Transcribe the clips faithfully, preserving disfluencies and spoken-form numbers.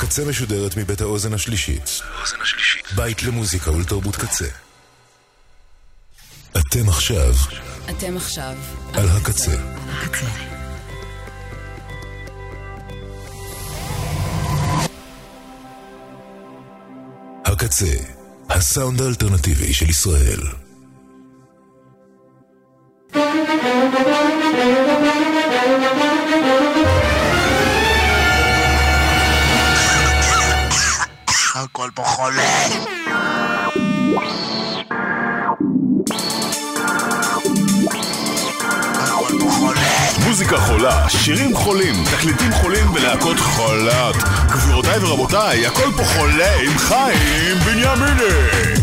הקצה משודרת מבית האוזן השלישית. בית למוזיקה ולתרבות קצה. אתם עכשיו. אתם עכשיו. על הקצה. הקצה. הקצה, הסאונד האלטרנטיבי של ישראל. הכל פה חולה. הכל פה חולה. מוזיקה חולה, שירים חולים, תקליטים חולים ולהקות חולת. גבירותיי ורבותיי, הכל פה חולה עם חיים בנימיני.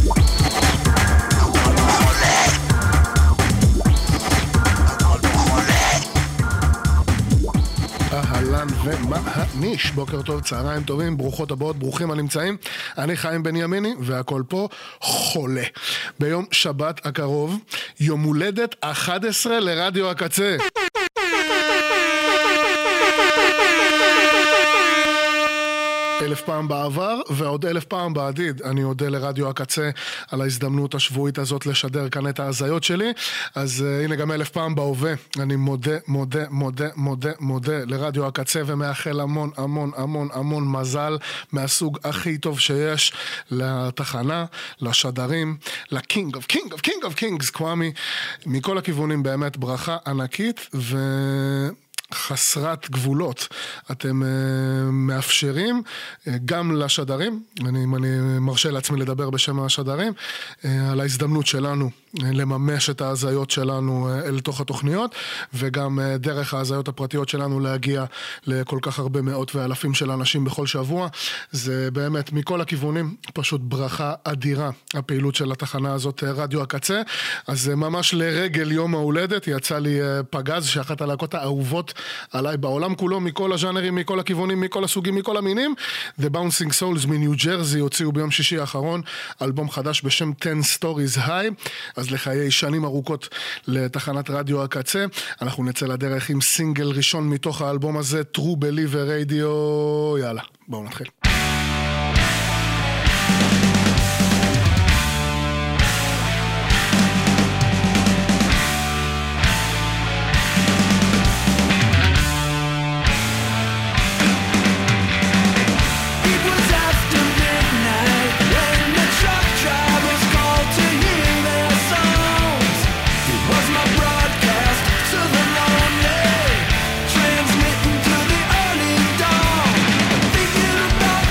אהלן ומהניש, בוקר טוב, צהריים טובים, ברוכות הבאות, ברוכים הנמצאים. אני חיים בנימיני והכל פה חולה. ביום שבת הקרוב, יום הולדת אחת עשרה לרדיו הקצה. אלף פעם בעבר ועוד אלף פעם בעתיד. אני אודה לרדיו הקצה על ההזדמנות השבועית הזאת לשדר כאן את ההזיות שלי. אז uh, הנה גם אלף פעם בהווה. אני מודה, מודה, מודה, מודה, מודה לרדיו הקצה ומאחל המון, המון, המון, המון מזל מהסוג הכי טוב שיש לתחנה, לשדרים, לקינג אוף קינג אוף קינג אוף קינגס, קוואמי. מכל הכיוונים באמת ברכה ענקית ו... חסרת גבולות. אתם uh, מאפשרים uh, גם לשדרים, אני, אני מרשה לעצמי לדבר בשם השדרים, uh, על ההזדמנות שלנו uh, לממש את ההזיות שלנו uh, אל תוך התוכניות, וגם uh, דרך ההזיות הפרטיות שלנו להגיע לכל כך הרבה מאות ואלפים של אנשים בכל שבוע. זה באמת מכל הכיוונים פשוט ברכה אדירה, הפעילות של התחנה הזאת, רדיו הקצה. אז uh, ממש לרגל יום ההולדת יצא לי uh, פגז, שאחת הלהקות האהובות עליי בעולם כולו, מכל הז'אנרים, מכל הכיוונים, מכל הסוגים, מכל המינים. The Bouncing Souls מניו ג'רזי הוציאו ביום שישי האחרון אלבום חדש בשם ten Stories High, אז לחיי שנים ארוכות לתחנת רדיו הקצה. אנחנו נצא לדרך עם סינגל ראשון מתוך האלבום הזה, True Believer Radio. יאללה, בואו נתחיל. Transmitting to the early dawn, thinking about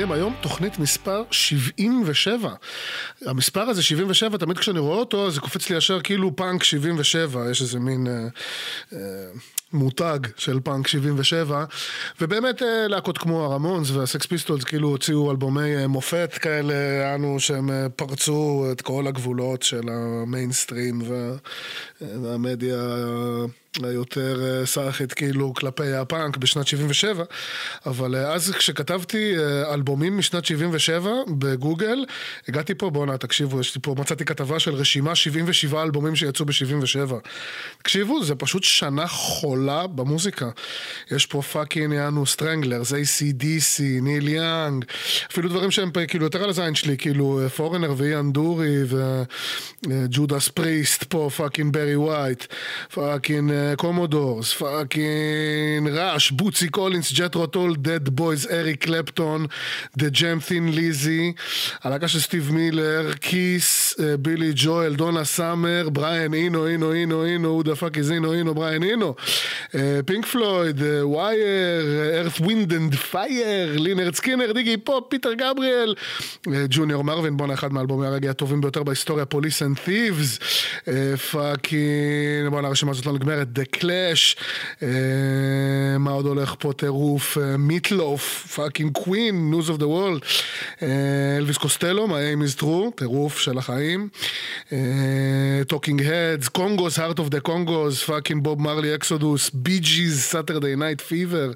חברים, היום תוכנית מספר שבעים ושבע. המספר הזה, שבעים ושבע, תמיד כשאני רואה אותו, זה קופץ לי ישר כאילו פאנק שבעים ושבע, יש איזה מין אה, אה, מותג של פאנק שבעים ושבע, ובאמת אה, להקות כמו הרמונס והסקס פיסטולס כאילו הוציאו אלבומי אה, מופת כאלה, אנו שהם אה, פרצו את כל הגבולות של המיינסטרים וה, והמדיה אה, היותר סרחית כאילו כלפי הפאנק בשנת שבעים ושבע, אבל אז כשכתבתי אלבומים משנת שבעים ושבע בגוגל, הגעתי פה, בואו נה, תקשיבו, יש לי פה, מצאתי כתבה של רשימה שבעים ושבעה אלבומים שיצאו ב-שבעים ושבע. תקשיבו, זה פשוט שנה חולה במוזיקה. יש פה פאקינג יענו סטרנגלרס, איי סי די סי, ניל יאנג, אפילו דברים שהם כאילו יותר על הזין שלי, כאילו פורנר ואיאן דורי וג'ודס פריסט פה, פאקינג ברי ווייט, פאקינג קומודורס, פאקינג ראש, בוצי קולינס, ג'טרו טול, דד בויז, אריק קלפטון, דה ג'ם תין ליזי, הלהקה של סטיב מילר, קיס, בילי ג'ואל, דונה סאמר, בריאן אינו, אינו, אינו, אינו, הוא דפק איז אינו, אינו, בריאן אינו, פינק פלויד, ווייר, ארת ווינד אנד פייר, לינרד סקינר, דיגי פופ, פיטר גבריאל, ג'וניור מרווין, בונה אחד מהאלבומי הרגע הטובים ביותר בהיסטוריה, פוליס אנד תיבס, פאקינג, בונה הרשימה הזאת לא נגמרת, The Clash, מה עוד הולך פה, טירוף, מיטלוף, פאקינג קווין, News of the World, אלוויס קוסטלו, My Aim is True, טירוף של החיים, Talking Heads, Congos, Heart of the Congos, פאקינג בוב מרלי, אקסודוס, בי ג'יז, Saturday Night Fever,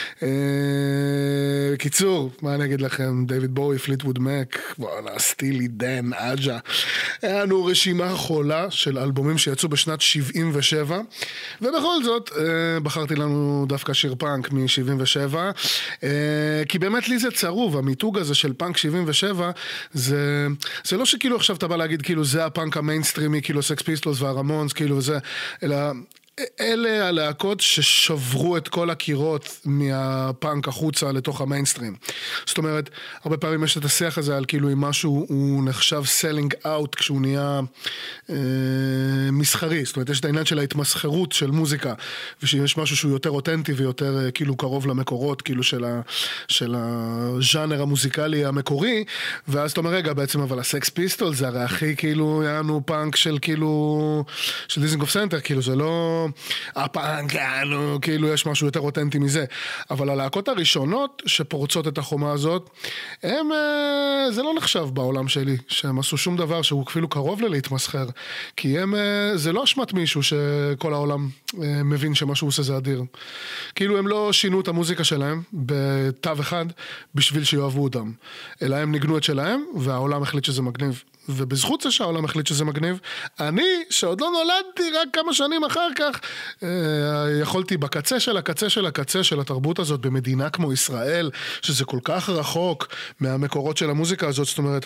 קיצור, מה אני אגיד לכם, דיוויד בואי, פליטווד מק, וואלה, סטילי דן, אג'ה, היה לנו רשימה חולה של אלבומים שיצאו בשנת שבעים ושבע, ובכל זאת, בחרתי לנו דווקא שיר פאנק מ-שבעים ושבע, כי באמת לי זה צרוב, המיתוג הזה של פאנק שבעים ושבע, זה, זה לא שכאילו עכשיו אתה בא להגיד, כאילו זה הפאנק המיינסטרימי, כאילו סקס פיסטולס והרמונס, כאילו זה, אלא אלה הלהקות ששברו את כל הקירות מהפאנק החוצה לתוך המיינסטרים. זאת אומרת, הרבה פעמים יש את השיח הזה על כאילו אם משהו הוא נחשב selling out כשהוא נהיה אה, מסחרי. זאת אומרת, יש את העניין של ההתמסחרות של מוזיקה, ושיש משהו שהוא יותר אותנטי ויותר אה, כאילו קרוב למקורות, כאילו של, ה, של הז'אנר המוזיקלי המקורי, ואז אתה אומר, רגע, בעצם אבל הסקס פיסטול זה הרי הכי כאילו, יענו פאנק של כאילו, של דיזינגוף סנטר, כאילו זה לא הפאנק, יענו, כאילו יש משהו יותר אותנטי מזה. אבל הלהקות הראשונות שפורצות את החומה הזאת, הם, זה לא נחשב בעולם שלי, שהם עשו שום דבר שהוא אפילו קרוב ללהתמסחר, כי הם, זה לא אשמת מישהו שכל העולם מבין שמה שהוא עושה זה אדיר. כאילו הם לא שינו את המוזיקה שלהם בתו אחד בשביל שיאהבו אותם, אלא הם ניגנו את שלהם והעולם החליט שזה מגניב. ובזכות זה שהעולם החליט שזה מגניב, אני, שעוד לא נולדתי רק כמה שנים אחר כך, יכולתי בקצה של הקצה של הקצה של התרבות הזאת, במדינה כמו ישראל, שזה כל כך רחוק מהמקורות של המוזיקה הזאת, זאת אומרת,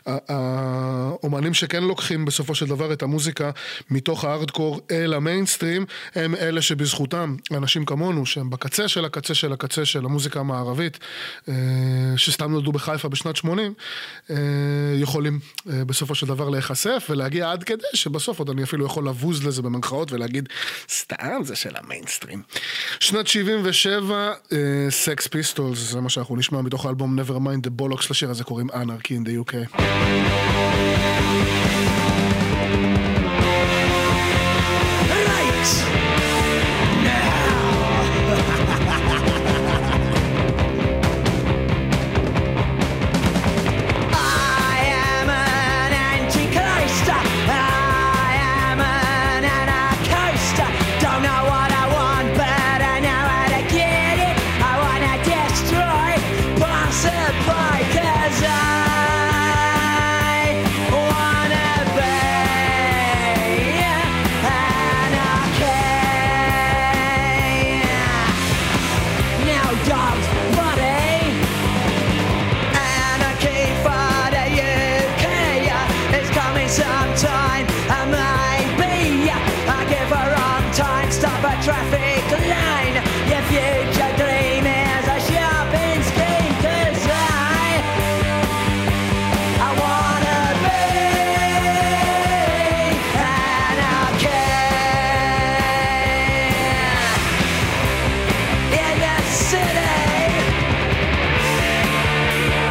האומנים שכן לוקחים בסופו של דבר את המוזיקה מתוך הארדקור אל המיינסטרים, הם אלה שבזכותם, אנשים כמונו, שהם בקצה של הקצה של הקצה של המוזיקה המערבית, שסתם נולדו בחיפה בשנת שמונים, יכולים בסופו של דבר להיחשף ולהגיע עד כדי שבסוף עוד אני אפילו יכול לבוז לזה במנחאות ולהגיד סתם זה של המיינסטרים. שנת שבעים ושבע, סקס פיסטולס, זה מה שאנחנו נשמע מתוך האלבום Nevermind the Bollocks, לשיר הזה קוראים Anarchy in the יו קיי. City.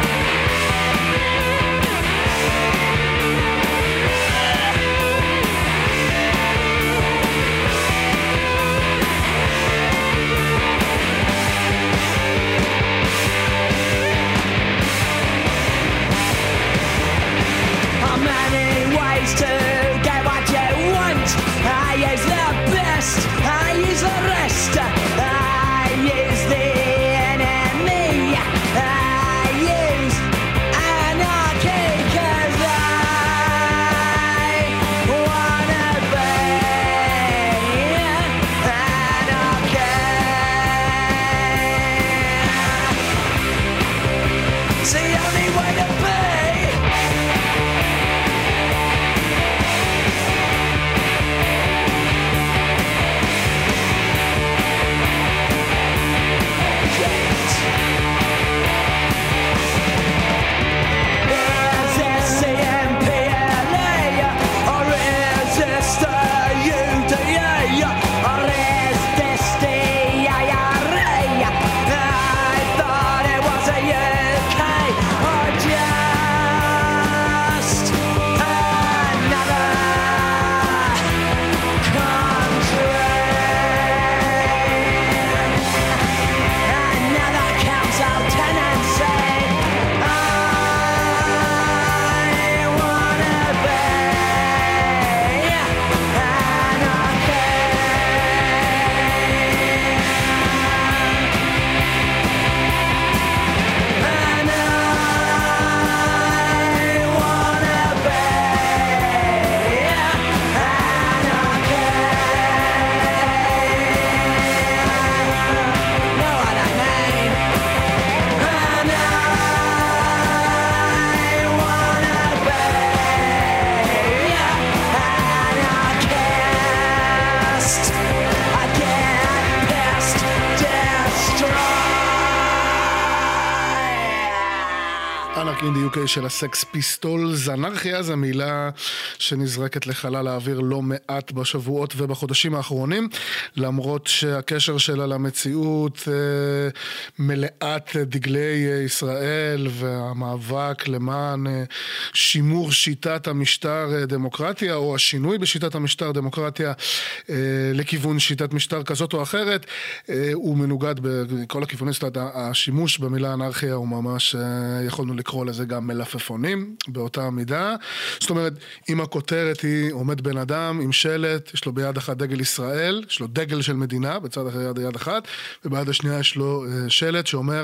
Back in the יו קיי של הסקס פיסטולס. אנרכיה זו מילה שנזרקת לחלל האוויר לא מעט בשבועות ובחודשים האחרונים, למרות שהקשר שלה למציאות מלאת דגלי ישראל והמאבק למען שימור שיטת המשטר דמוקרטיה, או השינוי בשיטת המשטר דמוקרטיה לכיוון שיטת משטר כזאת או אחרת, הוא מנוגד בכל הכיוונים. זאת אומרת, השימוש במילה אנרכיה הוא ממש, יכולנו לקרוא לזה גם מלפפונים באותה מידה. זאת אומרת, אם הכותרת היא עומד בן אדם עם שלט, יש לו ביד אחת דגל ישראל, יש לו דגל של מדינה בצד אחר יד יד אחת, וביד השנייה יש לו שלט שאומר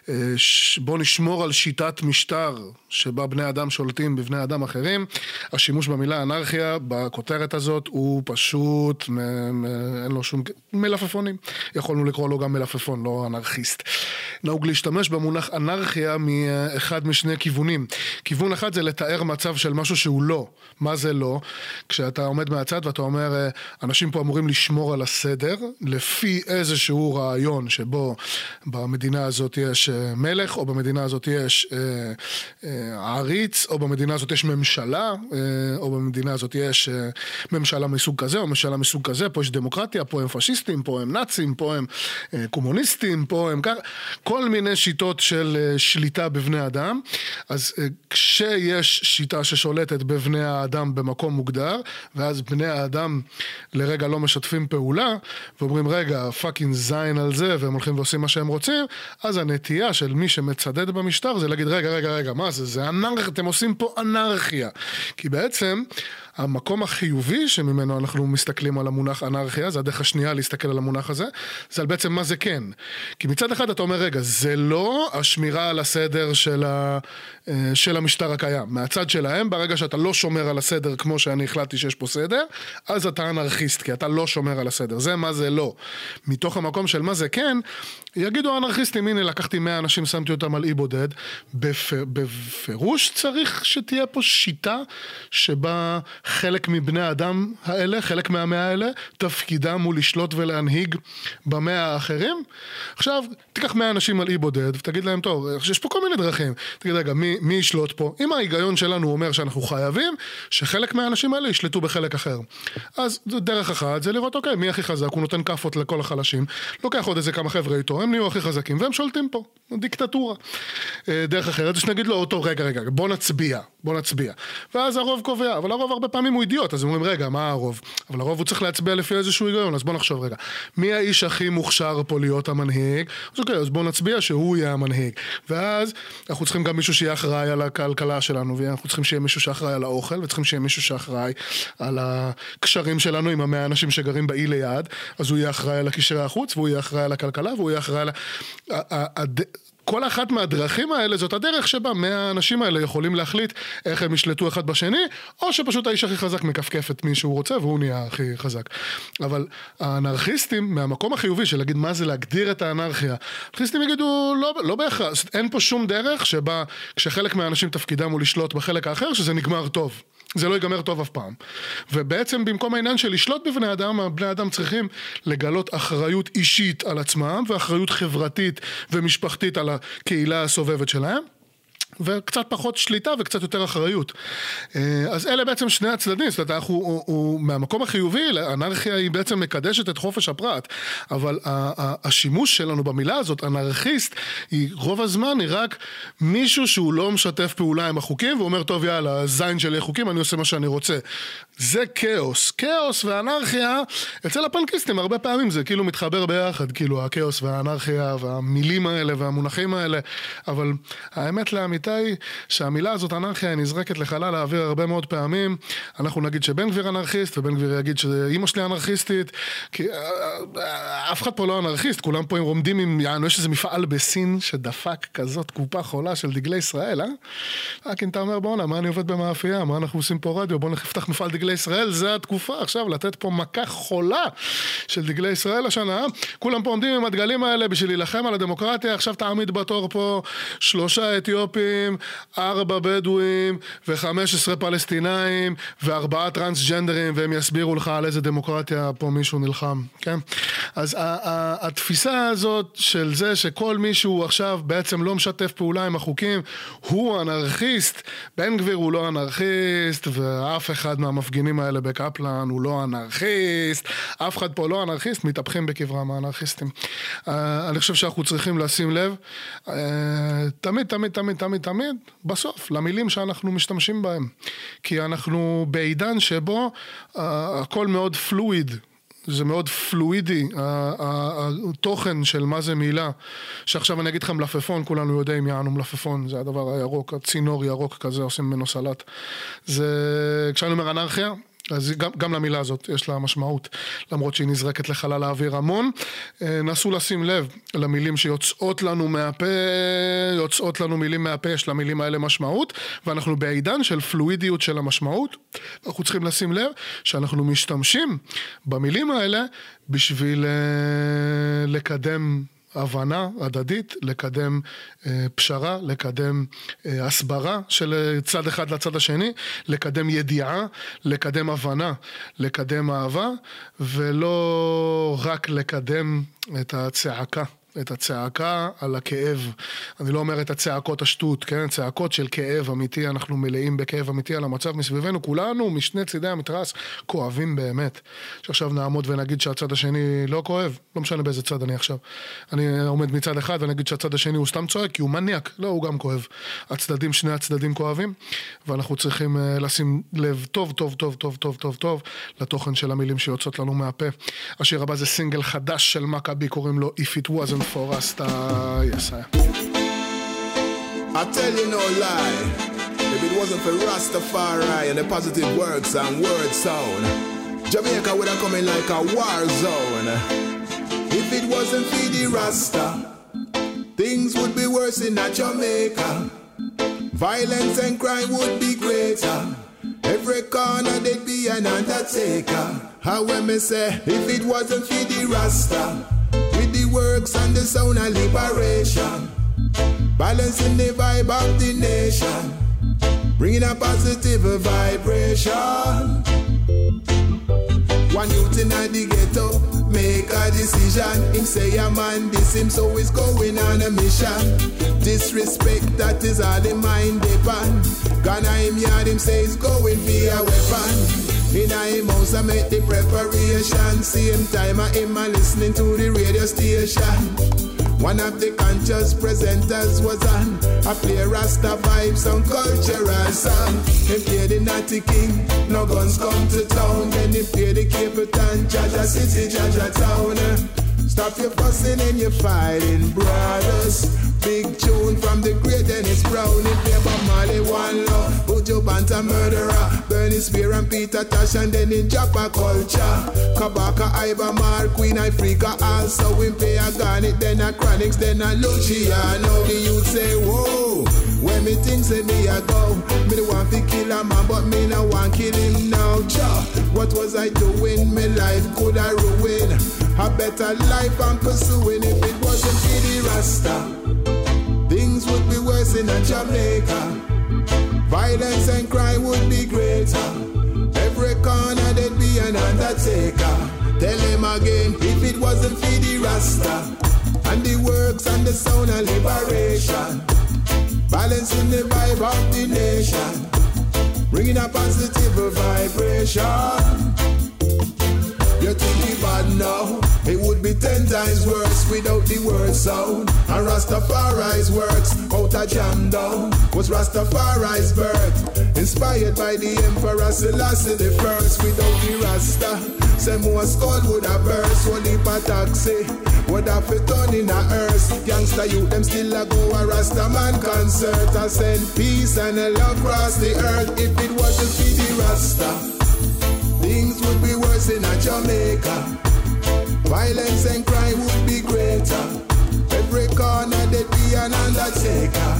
בוא נשמור על שיטת משטר שבה בני אדם שולטים בבני אדם אחרים. השימוש במילה אנרכיה בכותרת הזאת הוא פשוט אין לו שום מלפפונים, יכולנו לקרוא לו גם מלפפון, לא אנרכיסט. נהוג להשתמש במונח אנרכיה מאחד משני כיוונים. כיוון אחד זה לתאר מצב של משהו שהוא לא. מה זה לא? כשאתה עומד מהצד ואתה אומר, אנשים פה אמורים לשמור על הסדר, לפי איזשהו רעיון שבו במדינה הזאת יש מלך, או במדינה הזאת יש אה, אה, עריץ, או במדינה הזאת יש ממשלה, אה, או במדינה הזאת יש אה, ממשלה מסוג כזה, או ממשלה מסוג כזה, פה יש דמוקרטיה, פה הם פשיסטים, פה הם נאצים, פה הם אה, קומוניסטים, פה הם כך, כל מיני שיטות של אה, שליטה בבני אדם. אז אה, כשיש שיטה ששולטת בבני האדם במקום מוגדר, ואז בני האדם לרגע לא משתפים פעולה, ואומרים רגע, פאקינג זין על זה, והם הולכים ועושים מה שהם רוצים, אז הנטייה של מי שמצדד במשטר זה להגיד רגע, רגע, רגע, מה זה? זה אנרכיה, אתם עושים פה אנרכיה. כי בעצם המקום החיובי שממנו אנחנו מסתכלים על המונח אנרכיה, זה הדרך השנייה להסתכל על המונח הזה, זה על בעצם מה זה כן. כי מצד אחד אתה אומר, רגע, זה לא השמירה על הסדר של, ה, של המשטר הקיים. מהצד שלהם, ברגע שאתה לא שומר על הסדר כמו שאני החלטתי שיש פה סדר, אז אתה אנרכיסט, כי אתה לא שומר על הסדר. זה מה זה לא. מתוך המקום של מה זה כן, יגידו האנרכיסטים, הנה לקחתי מאה אנשים, שמתי אותם על אי בודד, בפר, בפירוש צריך שתהיה פה שיטה שבה חלק מבני האדם האלה, חלק מהמאה האלה, תפקידם הוא לשלוט ולהנהיג במאה האחרים. עכשיו, תיקח מאה אנשים על אי בודד, ותגיד להם, טוב, יש פה כל מיני דרכים. תגיד, רגע, מי, מי ישלוט פה? אם ההיגיון שלנו אומר שאנחנו חייבים, שחלק מהאנשים האלה ישלטו בחלק אחר. אז דרך אחת, זה לראות, אוקיי, מי הכי חזק, הוא נותן כפות לכל החלשים, לוקח עוד איזה כמה חבר'ה איתו, הם נהיו הכי חזקים, והם שולטים פה. דיקטטורה. דרך אחרת, שנגיד לו, אותו, רגע, רגע, בוא נצביע, בוא נצביע. ואז הרוב קובע, אבל הרוב הרבה פעמים הוא אידיוט, אז הם אומרים, רגע, מה הרוב? אבל הרוב הוא צריך להצביע לפי איזשהו היגיון, אז בוא נחשוב רגע. מי האיש הכי מוכשר פה להיות המנהיג? אז אוקיי, אז בוא נצביע שהוא יהיה המנהיג. ואז אנחנו צריכים גם מישהו שיהיה אחראי על הכלכלה שלנו, ואנחנו צריכים שיהיה מישהו שאחראי על האוכל, וצריכים שיהיה מישהו שאחראי על הקשרים שלנו עם המאה אנשים שגרים באי ליד, אז הוא יהיה אחראי על הקשרי החוץ, והוא יהיה אחראי על הכלכלה, והוא יהיה אחראי על כל אחת מהדרכים האלה זאת הדרך שבה מאה האנשים האלה יכולים להחליט איך הם ישלטו אחד בשני, או שפשוט האיש הכי חזק מקפקף את מי שהוא רוצה והוא נהיה הכי חזק. אבל האנרכיסטים, מהמקום החיובי של להגיד מה זה להגדיר את האנרכיה, האנרכיסטים יגידו לא, לא בהכרח, אין פה שום דרך שבה כשחלק מהאנשים תפקידם הוא לשלוט בחלק האחר שזה נגמר טוב. זה לא ייגמר טוב אף פעם. ובעצם במקום העניין של לשלוט בבני אדם, הבני אדם צריכים לגלות אחריות אישית על עצמם, ואחריות חברתית ומשפחתית על הקהילה הסובבת שלהם. וקצת פחות שליטה וקצת יותר אחריות. אז אלה בעצם שני הצדדים, זאת אומרת, הוא, הוא, הוא, מהמקום החיובי, האנרכיה היא בעצם מקדשת את חופש הפרט, אבל השימוש שלנו במילה הזאת, אנרכיסט, היא רוב הזמן היא רק מישהו שהוא לא משתף פעולה עם החוקים, ואומר, טוב יאללה, זין שלי חוקים, אני עושה מה שאני רוצה. זה כאוס. כאוס ואנרכיה, אצל הפנקיסטים הרבה פעמים זה כאילו מתחבר ביחד, כאילו הכאוס והאנרכיה והמילים האלה והמונחים האלה, אבל האמת לאמיתה היא שהמילה הזאת אנרכיה היא נזרקת לחלל האוויר הרבה מאוד פעמים. אנחנו נגיד שבן גביר אנרכיסט, ובן גביר יגיד שאמא שלי אנרכיסטית, כי אף אחד פה לא אנרכיסט, כולם פה הם רומדים עם, יענו, יש איזה מפעל בסין שדפק כזאת קופה חולה של דגלי ישראל, אה? רק אם אתה אומר, בואו, מה אני עובד במאפייה, מה אנחנו עושים פה רדיו, בואו נפתח מפעל דגלי ישראל, זה התקופה עכשיו, לתת פה מכה חולה של דגלי ישראל השנה, כולם פה עומדים עם הדגלים האלה בשביל להילחם על הדמוקרטיה, עכשיו תעמיד בתור פה שלושה אתיופים, ערבים, ארבע בדואים וחמש עשרה פלסטינאים וארבעה טרנסג'נדרים, והם יסבירו לך על איזה דמוקרטיה פה מישהו נלחם, כן? אז התפיסה הזאת של זה שכל מישהו עכשיו בעצם לא משתף פעולה עם החוקים, הוא אנרכיסט. בן גביר הוא לא אנרכיסט, ואף אחד מהמפגינים האלה בקפלן הוא לא אנרכיסט, אף אחד פה לא אנרכיסט, מתהפכים בקברם האנרכיסטים. אני חושב שאנחנו צריכים לשים לב, תמיד, תמיד, תמיד, תמיד, תמיד, בסוף, למילים שאנחנו משתמשים בהם. כי אנחנו בעידן שבו הכל מאוד פלואיד, זה מאוד פלואידי, התוכן של מה זה מילה, שעכשיו אני אגיד לך מלפפון, כולנו יודעים יענו מלפפון, זה הדבר הירוק, הצינור ירוק כזה, עושים ממנו סלט. זה, כשאני אומר אנרכיה, אז גם, גם למילה הזאת יש לה משמעות, למרות שהיא נזרקת לחלל האוויר המון. נסו לשים לב למילים שיוצאות לנו מהפה, יוצאות לנו מילים מהפה, יש למילים האלה משמעות, ואנחנו בעידן של פלואידיות של המשמעות, אנחנו צריכים לשים לב שאנחנו משתמשים במילים האלה בשביל לקדם הבנה הדדית, לקדם אה, פשרה, לקדם אה, הסברה של צד אחד לצד השני, לקדם ידיעה, לקדם הבנה, לקדם אהבה, ולא רק לקדם את הצעקה. את הצעקה על הכאב. אני לא אומר את הצעקות השטות, כן? צעקות של כאב אמיתי, אנחנו מלאים בכאב אמיתי על המצב מסביבנו, כולנו משני צידי המתרס כואבים באמת. שעכשיו נעמוד ונגיד שהצד השני לא כואב, לא משנה באיזה צד אני עכשיו. אני עומד מצד אחד ואני אגיד שהצד השני הוא סתם צועק, כי הוא מניאק, לא, הוא גם כואב. הצדדים, שני הצדדים כואבים, ואנחנו צריכים לשים לב טוב, טוב, טוב, טוב, טוב, טוב, טוב, לתוכן של המילים שיוצאות לנו מהפה. השיר הבא זה סינגל חדש של מכבי, קוראים לו If It Wasn't for Rasta. Yes, I I tell you no lie, if it wasn't for Rastafari and the positive works and word sound, Jamaica would have come in like a war zone. If it wasn't for the Rasta, things would be worse in Jamaica. Violence and crime would be greater. Every corner there'd be an undertaker. How when me say, if it wasn't for the Rasta, with the works and the sound of liberation, balancing the vibe of the nation, bringing a positive vibration. One youth in the ghetto make a decision. Him say a man this him, so he's going on a mission. Disrespect, that is all the mind depend. Gonna him yard, him say he's going for a weapon. In a him house I make the preparation. Same time I him a listening to the radio station. One of the conscious presenters was on I play Rasta vibes, some cultural song. Him play the Natty King, no guns come to town. Then he play the Cape Town, Jaja City, Jaja Town. Stop your fussing and your fighting, brothers. Big tune from the great Dennis Brown. He play Bob Marley, One Love, Buju Banton Murderer, Bernie Spear and Peter Tosh, and then in Japa Culture, Kabaka, Iba Mar, Queen Africa. Also we play a Garnet, then a Chronics, then a Luciano. The youth say, whoa, when me think say me a go, me the want to kill a man, but me no want kill him now. Cha, what was I doing? Me life could I ruin? A better life I'm pursuing. If it wasn't for the Rasta, things would be worse in a Jamaica. Violence and crime would be greater. Every corner there'd be an undertaker. Tell him again, if it wasn't for the Rasta and the works and the sound of liberation, balancing the vibe of the nation, bringing a positive vibration. You think it bad now? It would be ten times worse without the word sound. And Rastafari's works out of jam down was Rastafari's birth, inspired by the Emperor Selassie the first. Without the Rasta, say more skull would have burst. One heap of taxi would have fit on in a earth. Youngster youth them still a go a Rasta man concert. I send peace and love across the earth. If it wasn't for the Rasta, things would be worse in a Jamaica. Violence and crime would be greater. Every corner there'd be an undertaker.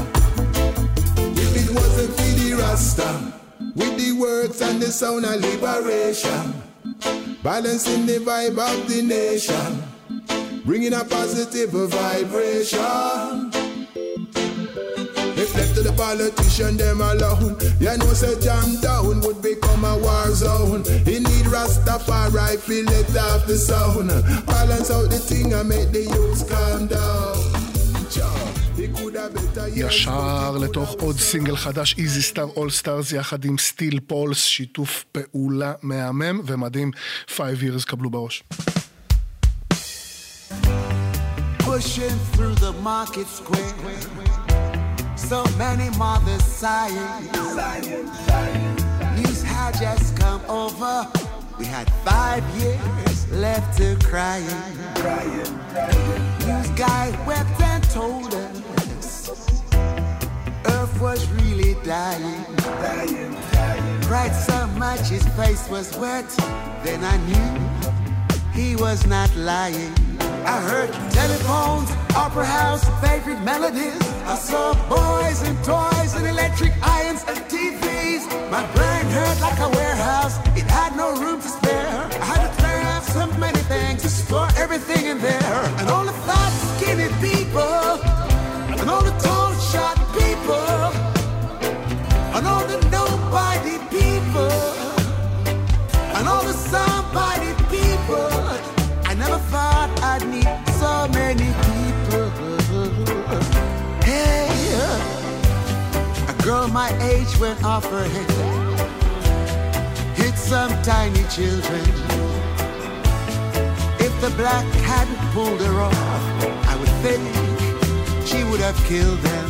If it wasn't for the Rasta, with the words and the sound of liberation, balancing the vibe of the nation, bringing a positive vibration. If left to tell the politician them alone. You know say jam down would become a war zone. He need Rastafari feel let off the sound. Balance out the thing and make the youths calm down. ישר לתוך עוד סינגל חדש, איזי סטאר אול סטארס יחד עם סטיל פולס, שיתוף פעולה מהמם ומדהים. Five years, קבלו בראש. Pushing through the market square, so many mothers sighing. News had just come over, we had five years left to crying. News guy wept and told us Earth was really dying. Cried so much his face was wet, then I knew he was not lying. I heard telephones, opera house, favorite melodies. I saw boys and toys and electric irons and T Vs. My brain hurt like a warehouse, it had no room to spare. I had to clear out so many things to store everything in there. And all the fat, skinny people, and all the tall, short people, and all the nobody people, and all the somebody people. I never thought I'd need so many people. Hey, a girl my age went off her head, hit some tiny children. If the black hadn't pulled her off, I would think she would have killed them.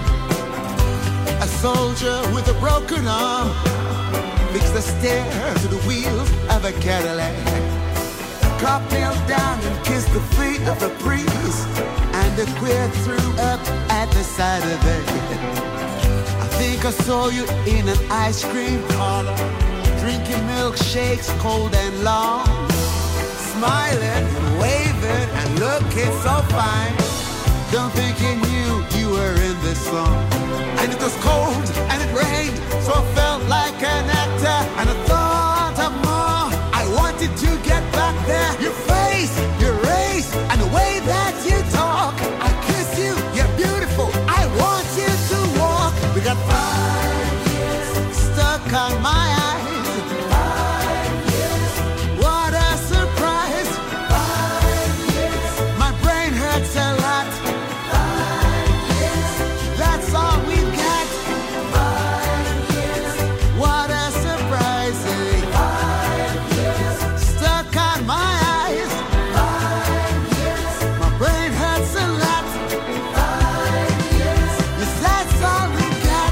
A soldier with a broken arm fixed the stair to the wheels of a Cadillac. Cop knelt down and kissed the feet of the priest, and the queer threw up at the side of it. I think I saw you in an ice cream parlor, drinking milkshakes cold and long, smiling and waving and looking so fine. Don't think you knew you were in this song. And it was cold and it rained, so I felt like an actor, and I thought of more. I wanted to get back there. Your face, your race, and the way that you talk. I kiss you, you're beautiful. I want you to walk. We got five years stuck on my eyes. Five years. What a surprise. Five years. My brain hurts a lot. Five years. That's all we've got. Five years. What a surprise. Five years. Stuck on my eyes. Five years. My brain hurts a lot. Five years. Yes, that's all we got.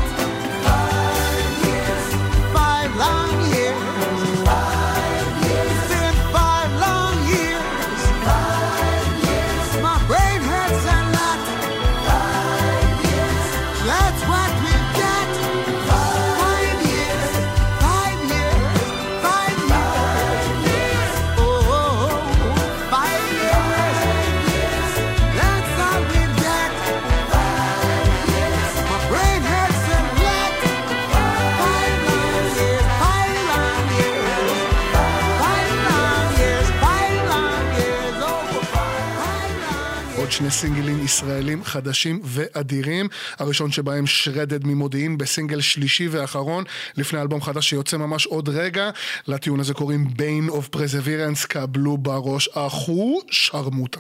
Five years. Five long years. Five years. It's been five long years. Five years. My brain hurts a lot. Five years. That's what we got. Five years. Five years. Five years. Oh, oh, oh. Five years. That's all we got. Five years. My brain hurts a lot. Five long years. Five long years. Five long years. Five long years. Oh, five long years. עוד שני סינגלים ישראלים חדשים ואדירים, הראשון שבהם שרדד ממודיעין בסינגל שלישי ואחרון לפני אלבום חדש שיוצא ממש עוד רגע. לטיון הזה קוראים Bane of Perseverance, קבלו בראש אחו שרמוטה.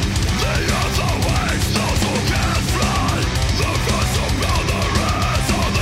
The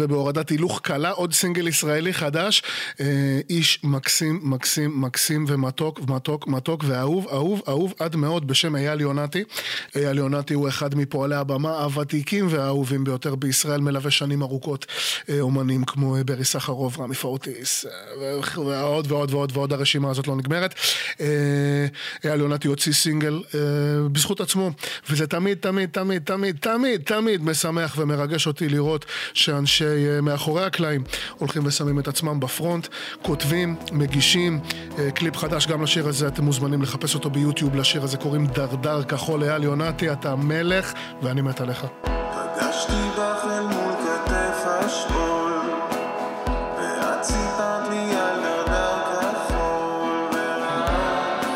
ובהורדת הילוך קלה, עוד סינגל ישראלי חדש, איש מקסים, מקסים, מקסים ומתוק, מתוק, מתוק ואהוב, אהוב, אהוב עד מאוד בשם אייל יונתי. אייל יונתי הוא אחד מפועלי הבמה הוותיקים והאהובים ביותר בישראל, מלווה שנים ארוכות אומנים כמו ברי סחרוף, רמי פורטיס, ועוד ועוד ועוד ועוד, הרשימה הזאת לא נגמרת. אייל יונתי הוציא סינגל בזכות עצמו, וזה תמיד, תמיד, תמיד, תמיד, תמיד, תמיד משמח ומרגש אותי לראות שאנשי מאחורי הקלעים הולכים ושמים את עצמם בפרונט, כותבים, מגישים, קליפ חדש גם לשיר הזה, אתם מוזמנים לחפש אותו ביוטיוב, לשיר הזה קוראים דרדר כחול. אייל יונתי, אתה מלך ואני מת עליך. פגשתי בך אל מול כתף השאול, ואת סיפרת לי על דרדר כחול ורח,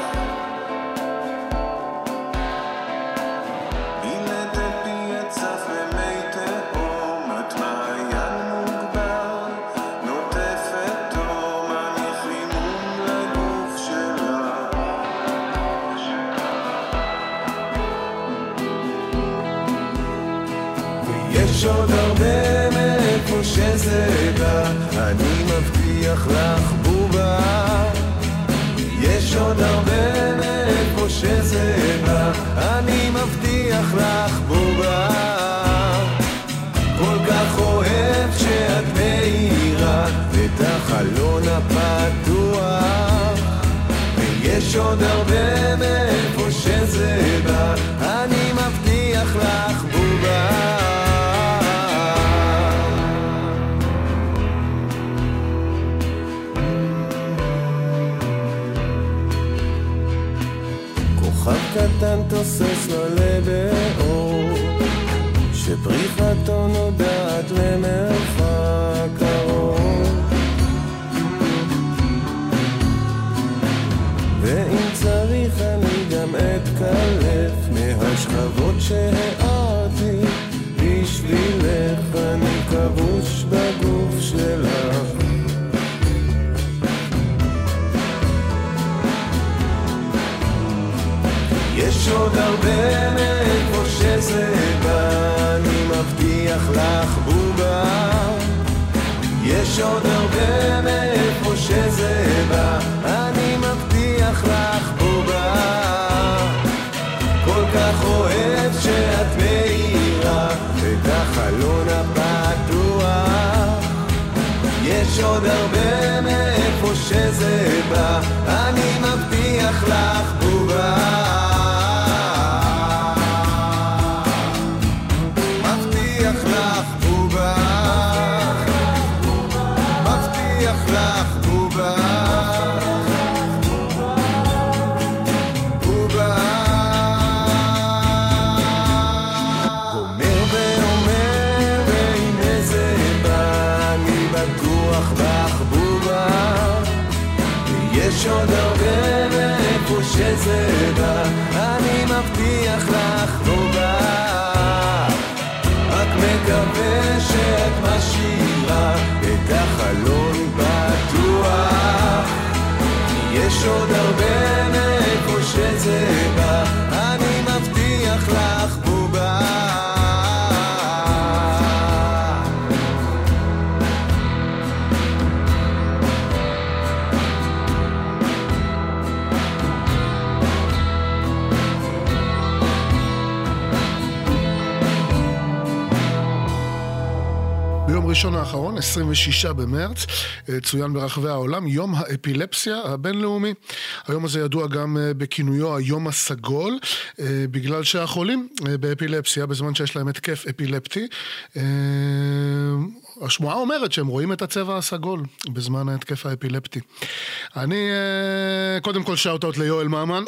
בילדת בי את צף במי תהום, את מעיין מוגבר, נוטפת תום, אני חימום לגוף שלה. יש עוד הרבה מאיפה שזה בא, אני מבטיח לך בובה. יש עוד הרבה מאיפה שזה בא, אני מבטיח לך בובה. כל כך אוהב שאת מאירה את החלון הפתוח. ויש עוד הרבה מאיפה שזה בא, אני מבטיח לך בובה. קטן תוסס עולה באור, שפריחתו נודעת למרחק קרוב. ואם צריך אני גם אתקלף מהשכבות שהארתי בשבילך, אני כבוש בגוף שלך. יש עוד הרבה מאיפה שזה בא, אני מבטיח לך בובה. יש עוד הרבה מאיפה שזה בא, אני מבטיח לך בובה. כל כך אוהב שאת מאירה את החלון הפתוח. יש עוד הרבה מאיפה שזה בא, אני מבטיח לך בובה. יש עוד הרבה מאיפה שזה בא, אני מבטיח לך בובה. רק מקווה שאת משאירה את החלון פתוח. יש עוד הרבה מאיפה שזה בא, אני מבטיח לך בובה. ראשון האחרון, עשרים ושישה במרץ, צוין ברחבי העולם יום האפילפסיה הבינלאומי. היום הזה ידוע גם בכינויו היום הסגול, בגלל שהחולים באפילפסיה, בזמן שיש להם התקף אפילפטי, השמועה אומרת שהם רואים את הצבע הסגול בזמן ההתקף האפילפטי. אני קודם כל שאוט-אוט ליואל מאמן.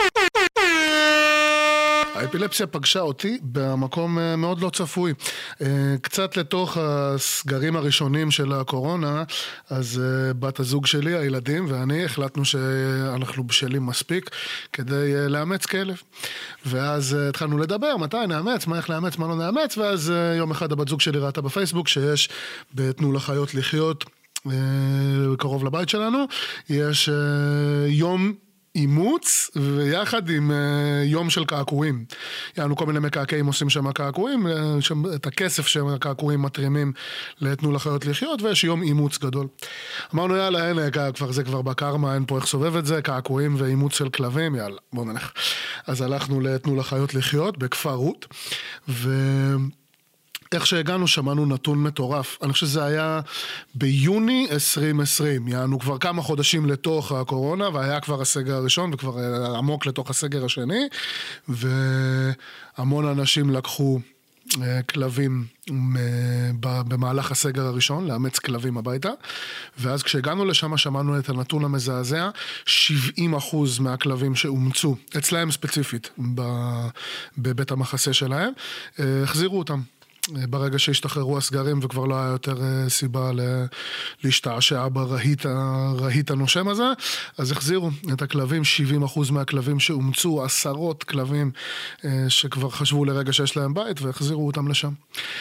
האפילפסיה פגשה אותי במקום מאוד לא צפוי. קצת לתוך הסגרים הראשונים של הקורונה, אז בת הזוג שלי, הילדים ואני החלטנו שאנחנו בשלים מספיק כדי לאמץ כלב. ואז התחלנו לדבר, מתי נאמץ, מה איך לאמץ, מה לא נאמץ, ואז יום אחד הבת זוג שלי ראתה בפייסבוק שיש בתנו לחיות לחיות, קרוב לבית שלנו, יש יום אימוץ, ויחד עם יום של קעקועים. יענו כל מיני מקעקעים עושים שם קעקועים, את הכסף שהקעקועים מתרימים לתנו לחיות לחיות, ויש יום אימוץ גדול. אמרנו, יאללה, הנה, כבר זה כבר בקרמה, אין פה איך סובב את זה, קעקועים ואימוץ של כלבים, יאללה, בואו נלך. אז הלכנו לתנו לחיות לחיות, בכפר רות, ו... איך שהגענו שמענו נתון מטורף, אני חושב שזה היה ביוני עשרים עשרים, יענו כבר כמה חודשים לתוך הקורונה, והיה כבר הסגר הראשון, וכבר עמוק לתוך הסגר השני, והמון אנשים לקחו כלבים במהלך הסגר הראשון, לאמץ כלבים הביתה, ואז כשהגענו לשם שמענו את הנתון המזעזע, שבעים אחוז מהכלבים שאומצו, אצלהם ספציפית, בבית המחסה שלהם, החזירו אותם. ברגע שהשתחררו הסגרים וכבר לא היה יותר סיבה להשתעשע ברהיט הנושם הזה, אז החזירו את הכלבים, שבעים אחוז מהכלבים שאומצו, עשרות כלבים שכבר חשבו לרגע שיש להם בית והחזירו אותם לשם.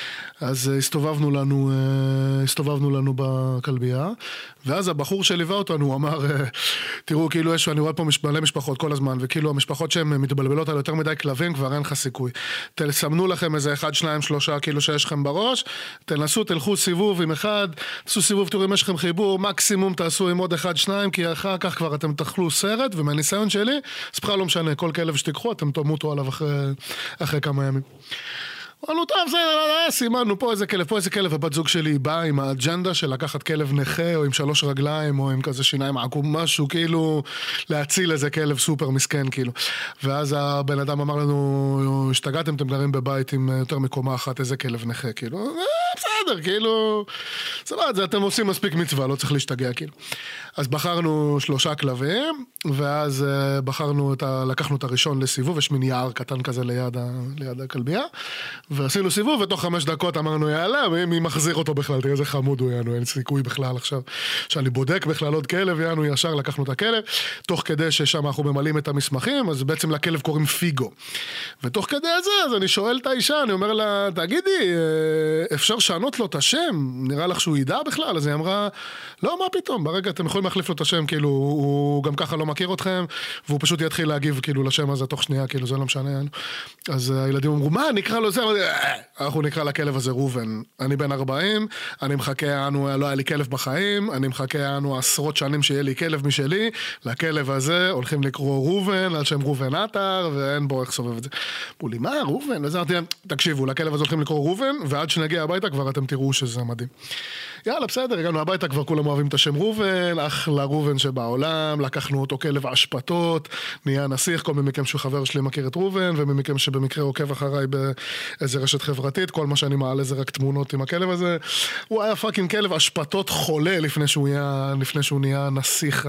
אז הסתובבנו לנו, הסתובבנו לנו בכלבייה, ואז הבחור שליווה אותנו, הוא אמר, תראו, כאילו יש, אני רואה פה מלא משפחות כל הזמן, וכאילו המשפחות שהן מתבלבלות על יותר מדי כלבים, כבר אין לך סיכוי. תסמנו לכם איזה אחד, שניים, שלושה, כאילו שיש לכם בראש, תנסו, תלכו סיבוב עם אחד, תעשו סיבוב, תראו אם יש לכם חיבור, מקסימום תעשו עם עוד אחד, שניים, כי אחר כך כבר אתם תאכלו סרט, ומהניסיון שלי, אז בכלל לא משנה, כל כלב שתיקחו, אתם תמותו עליו אחרי, אחרי כמה ימים. אמרנו, טוב, זה, סימנו פה איזה כלב, פה איזה כלב, הבת זוג שלי באה עם האג'נדה של לקחת כלב נכה, או עם שלוש רגליים, או עם כזה שיניים עקום, משהו, כאילו, להציל איזה כלב סופר מסכן, כאילו. ואז הבן אדם אמר לנו, השתגעתם, אתם גרים בבית עם יותר מקומה אחת, איזה כלב נכה, כאילו, בסדר, כאילו, סבבה, זה אתם עושים מספיק מצווה, לא צריך להשתגע, כאילו. אז בחרנו שלושה כלבים, ואז בחרנו, את ה, לקחנו את הראשון לסיבוב, יש מין יער קטן כזה ליד, ה, ליד הכלבייה, ועשינו סיבוב, ותוך חמש דקות אמרנו, יאללה, מי, מי מחזיר אותו בכלל, תראה איזה חמוד הוא, יענו, אין סיכוי בכלל עכשיו, שאני בודק בכלל עוד כלב, יענו, ישר לקחנו את הכלב, תוך כדי ששם אנחנו ממלאים את המסמכים, אז בעצם לכלב קוראים פיגו, ותוך כדי זה, אז אני שואל את האישה, אני אומר לה, תגידי, אפשר שענות לו את השם, נראה לך שהוא ידע בכלל, אז היא אמרה, לא, מה פתאום, ברגע אתם יכולים להחליף לו את השם, כאילו, הוא גם ככה לא מכיר אתכם, והוא פשוט יתחיל להגיב, כאילו, לשם הזה תוך שנייה, כאילו, זה לא משנה, יענו. אז הילדים אמרו, מה, נקרא לו זה? אנחנו נקרא לכלב הזה רובן. אני בן ארבעים, אני מחכה, אנו, לא היה לי כלב בחיים, אני מחכה, אנו, עשרות שנים שיהיה לי כלב משלי, לכלב הזה הולכים לקרוא רובן, על שם רובן עטר, ואין בו איך סובב את זה. אמרו לי, מה, רובן? אז אמרתי, תקשיבו, לכלב הזה הולכים לקרוא רובן, ועד שנגיע הביתה כבר אתם תראו שזה מדהים. יאללה, בסדר, הגענו הביתה, כבר כולם אוהבים את השם רובן, אחלה רובן שבעולם, לקחנו אותו כלב אשפתות, נהיה נסיך, כל ממכם שהוא חבר שלי מכיר את רובן, וממכם שבמקרה עוקב אחריי באיזה רשת חברתית, כל מה שאני מעלה זה רק תמונות עם הכלב הזה, הוא היה פאקינג כלב אשפתות חולה לפני שהוא נהיה, לפני שהוא נהיה נסיך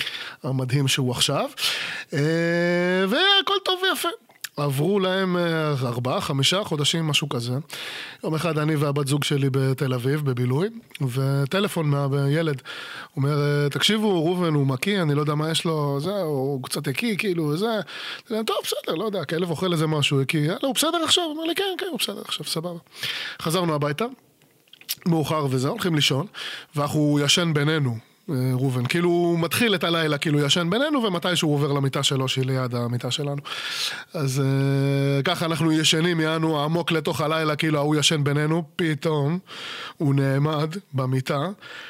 המדהים שהוא עכשיו, והכל טוב ויפה. עברו להם ארבעה, חמישה חודשים, משהו כזה. יום אחד אני והבת זוג שלי בתל אביב, בבילוי, וטלפון מהילד, הוא אומר, תקשיבו, רובן הוא מקיא, אני לא יודע מה יש לו, זה, הוא קצת יקיא, כאילו, זה. טוב, בסדר, לא יודע, הכלב אוכל איזה משהו, יקיא, יאללה, הוא בסדר עכשיו? הוא אומר לי, כן, כן, הוא בסדר עכשיו, סבבה. חזרנו הביתה, מאוחר וזה, הולכים לישון, ואנחנו ישן בינינו. רובן, כאילו הוא מתחיל את הלילה, כאילו ישן בינינו, ומתי שהוא עובר למיטה שלו, שהיא ליד המיטה שלנו. אז uh, ככה אנחנו ישנים, יענו עמוק לתוך הלילה, כאילו הוא ישן בינינו, פתאום הוא נעמד במיטה,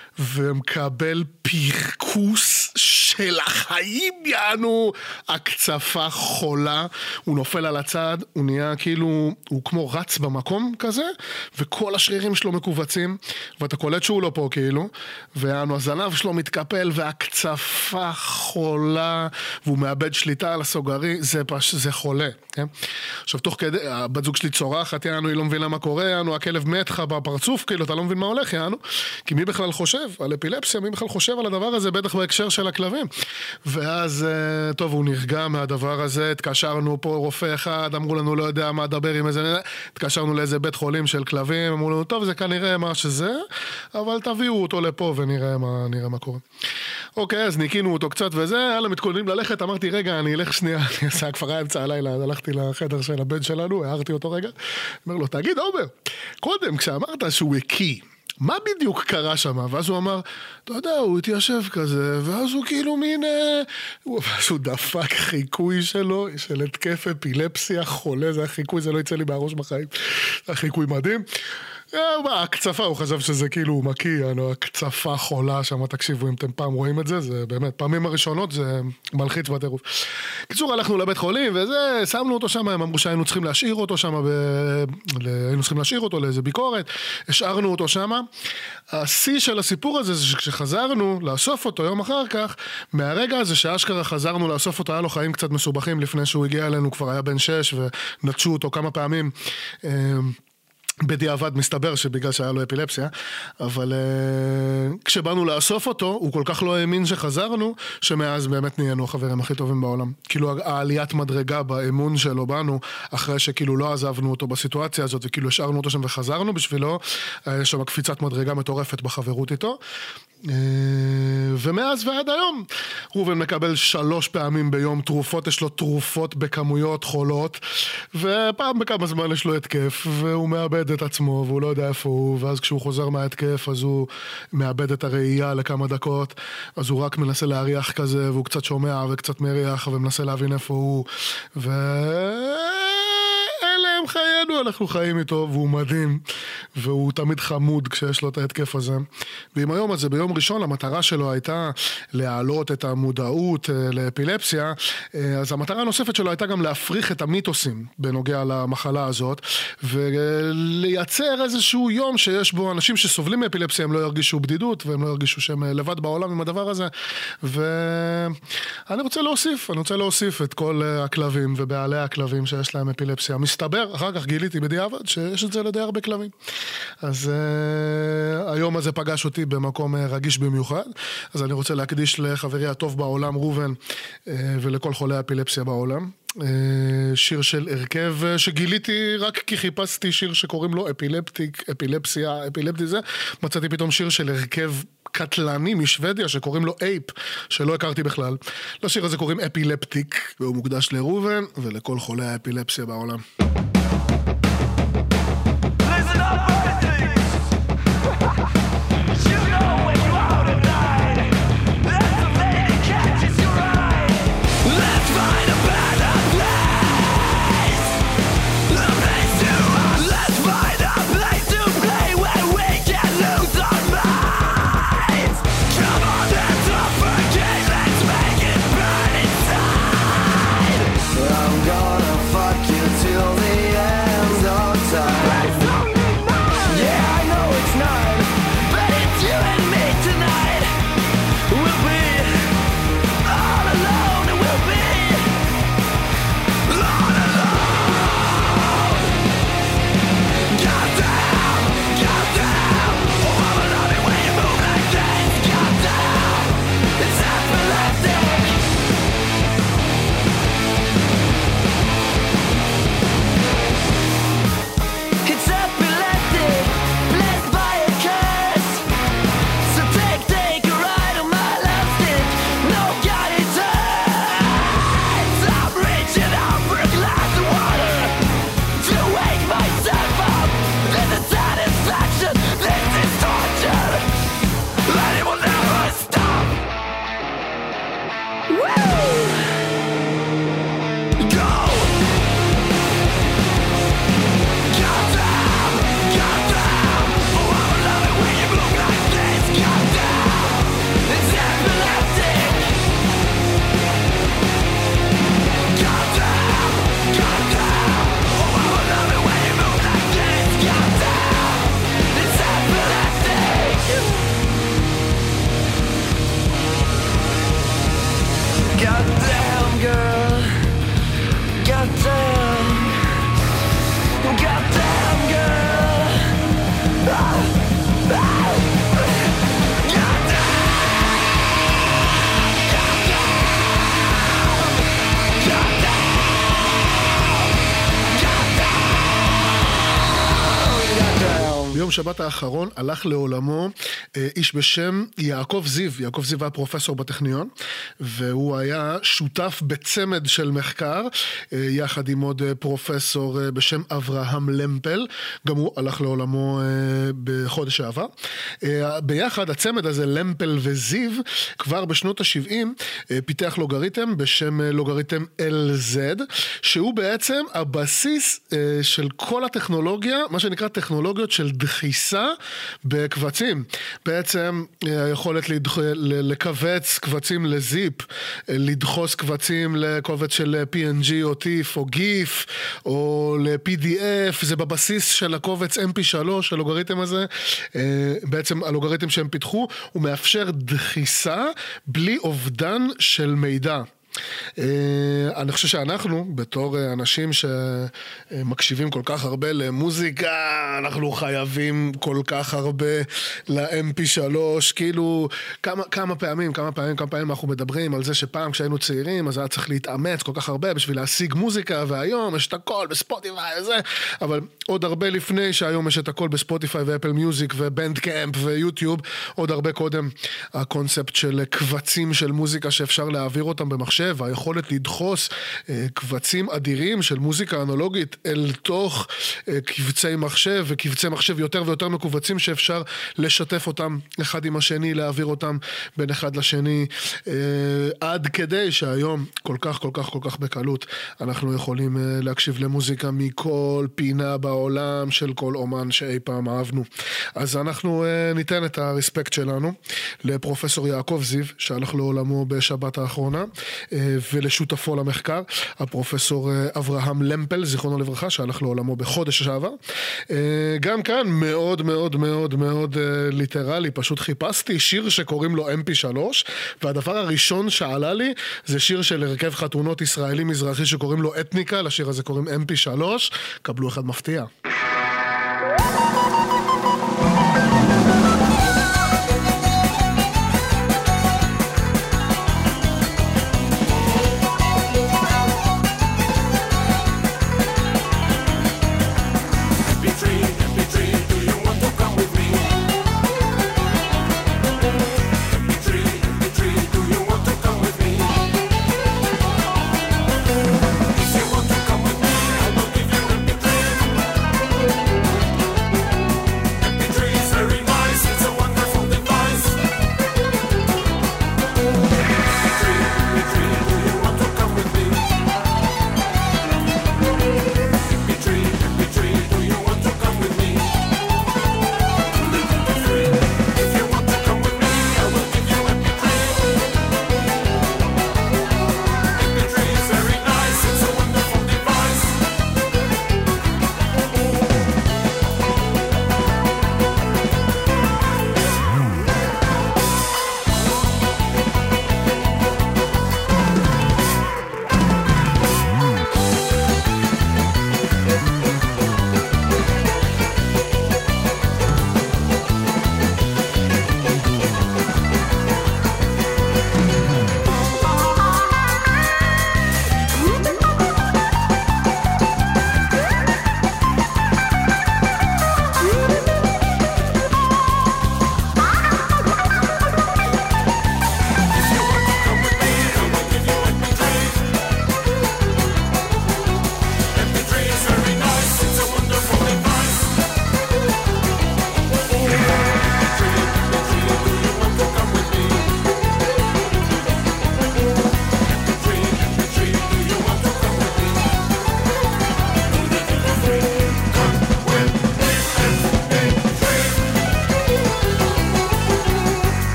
ומקבל פרקוס של החיים, יענו, הקצפה חולה, הוא נופל על הצד, הוא נהיה כאילו, הוא כמו רץ במקום כזה, וכל השרירים שלו מקובצים, ואתה קולט שהוא לא פה כאילו, ויענו, הזנב שלו מתקפל, והקצפה חולה, והוא מאבד שליטה על הסוגרי, זה פש, זה חולה, כן? עכשיו, תוך כדי, הבת זוג שלי צורחת, יענו, היא לא מבינה מה קורה, יענו, הכלב מת לך בפרצוף, כאילו, אתה לא מבין מה הולך, יענו, כי מי בכלל חושב על אפילפסיה, מי בכלל חושב על הדבר הזה, בטח בהקשר של הכלבים. ואז, טוב, הוא נרגע מהדבר הזה, התקשרנו פה רופא אחד, אמרו לנו, לא יודע מה לדבר עם איזה, התקשרנו לאיזה בית חולים של כלבים, אמרו לנו, טוב, זה כנראה מה שזה, אבל תביאו אותו לפה ונראה מה, נראה מה קורה. אוקיי, אז ניקינו אותו קצת וזה, יאללה, מתכוננים ללכת, אמרתי, רגע, אני אלך שנייה, אני אעשה כבר היה אמצע הלילה, אז הלכתי לחדר של הבן שלנו, הערתי אותו רגע, אומר לו, תגיד, עומר, קודם, כשאמרת שהוא הקיא, מה בדיוק קרה שם? ואז הוא אמר, אתה יודע, הוא התיישב כזה, ואז הוא כאילו מין, ואז הוא דפק חיקוי שלו, של התקף אפילפסיה חולה, זה החיקוי, זה לא יצא לי מהראש בחיים, זה החיקוי מדהים. הקצפה, הוא חשב שזה כאילו מקיא, הקצפה חולה שם, תקשיבו, אם אתם פעם רואים את זה, זה באמת, פעמים הראשונות זה מלחיץ בטירוף. קיצור, הלכנו לבית חולים, וזה, שמנו אותו שם, הם אמרו שהיינו צריכים להשאיר אותו שם, היינו צריכים להשאיר אותו לאיזה ביקורת, השארנו אותו שם. השיא של הסיפור הזה, זה שכשחזרנו לאסוף אותו יום אחר כך, מהרגע הזה שאשכרה חזרנו לאסוף אותו, היה לו חיים קצת מסובכים, לפני שהוא הגיע אלינו, כבר היה בן שש, ונטשו אותו כמה פעמים, בדיעבד מסתבר שבגלל שהיה לו אפילפסיה, אבל uh, כשבאנו לאסוף אותו, הוא כל כך לא האמין שחזרנו, שמאז באמת נהיינו החברים הכי טובים בעולם. כאילו העליית מדרגה באמון שלו בנו, אחרי שכאילו לא עזבנו אותו בסיטואציה הזאת, וכאילו השארנו אותו שם וחזרנו בשבילו, יש שם קפיצת מדרגה מטורפת בחברות איתו. Uh, ומאז ועד היום, ראובן מקבל שלוש פעמים ביום תרופות, יש לו תרופות בכמויות חולות, ופעם בכמה זמן יש לו התקף, והוא מאבד את עצמו, והוא לא יודע איפה הוא, ואז כשהוא חוזר מההתקף, אז הוא מאבד את הראייה לכמה דקות, אז הוא רק מנסה להריח כזה, והוא קצת שומע וקצת מריח, ומנסה להבין איפה הוא, ו... הם חיינו, אנחנו חיים איתו, והוא מדהים, והוא תמיד חמוד כשיש לו את ההתקף הזה. ועם היום הזה, ביום ראשון, המטרה שלו הייתה להעלות את המודעות לאפילפסיה, אז המטרה הנוספת שלו הייתה גם להפריך את המיתוסים בנוגע למחלה הזאת, ולייצר איזשהו יום שיש בו אנשים שסובלים מאפילפסיה, הם לא ירגישו בדידות, והם לא ירגישו שהם לבד בעולם עם הדבר הזה. ואני רוצה להוסיף, אני רוצה להוסיף את כל הכלבים ובעלי הכלבים שיש להם אפילפסיה. מסתבר, אחר כך גיליתי בדיעבד שיש את זה לידי הרבה כלבים. אז uh, היום הזה פגש אותי במקום uh, רגיש במיוחד, אז אני רוצה להקדיש לחברי הטוב בעולם, ראובן, uh, ולכל חולי אפילפסיה בעולם. Uh, שיר של הרכב uh, שגיליתי רק כי חיפשתי שיר שקוראים לו אפילפטיק, אפילפסיה, אפילפטי זה, מצאתי פתאום שיר של הרכב קטלני משוודיה שקוראים לו אייפ, שלא הכרתי בכלל. לשיר הזה קוראים אפילפטיק, והוא מוקדש לראובן ולכל חולי האפילפסיה בעולם. I'm gonna fuck you till the ביום שבת האחרון הלך לעולמו איש בשם יעקב זיו. יעקב זיו היה פרופסור בטכניון, והוא היה שותף בצמד של מחקר, יחד עם עוד פרופסור בשם אברהם למפל, גם הוא הלך לעולמו בחודש העבר. ביחד הצמד הזה, למפל וזיו, כבר בשנות ה-שבעים פיתח לוגריתם בשם לוגריתם אל זד, שהוא בעצם הבסיס של כל הטכנולוגיה, מה שנקרא טכנולוגיות של דחיסה בקבצים. בעצם היכולת לדח... לקבץ קבצים לזיפ, לדחוס קבצים לקובץ של פי אן ג'י או טיף או גיף או ל-פי די אף, זה בבסיס של הקובץ אם פי שלוש, הלוגריתם הזה. בעצם הלוגריתם שהם פיתחו הוא מאפשר דחיסה בלי אובדן של מידע. אני חושב שאנחנו, בתור אנשים שמקשיבים כל כך הרבה למוזיקה, אנחנו חייבים כל כך הרבה ל-אם פי שלוש, כאילו כמה, כמה פעמים, כמה פעמים, כמה פעמים אנחנו מדברים על זה שפעם כשהיינו צעירים, אז היה צריך להתאמץ כל כך הרבה בשביל להשיג מוזיקה, והיום יש את הכל בספוטיפיי וזה, אבל עוד הרבה לפני שהיום יש את הכל בספוטיפיי ואפל מיוזיק ובנד קאמפ ויוטיוב, עוד הרבה קודם הקונספט של קבצים של מוזיקה שאפשר להעביר אותם במחשב, והיכולת לדחוס קבצים אדירים של מוזיקה אנלוגית אל תוך קבצי מחשב, וקבצי מחשב יותר ויותר מקובצים שאפשר לשתף אותם אחד עם השני, להעביר אותם בין אחד לשני, עד כדי שהיום כל כך כל כך כל כך בקלות אנחנו יכולים להקשיב למוזיקה מכל פינה בעולם של כל אומן שאי פעם אהבנו. אז אנחנו ניתן את הרספקט שלנו לפרופסור יעקב זיו שהלך לעולמו בשבת האחרונה, ולשותפו למחקר, הפרופסור אברהם למפל, זיכרונו לברכה, שהלך לעולמו בחודש שעבר. גם כאן מאוד מאוד מאוד מאוד ליטרלי, פשוט חיפשתי שיר שקוראים לו אם פי שלוש, והדבר הראשון שעלה לי זה שיר של הרכב חתונות ישראלי מזרחי שקוראים לו אתניקה, לשיר הזה קוראים אם פי שלוש, קבלו אחד מפתיע. If you want to come with me, I will give you M P three.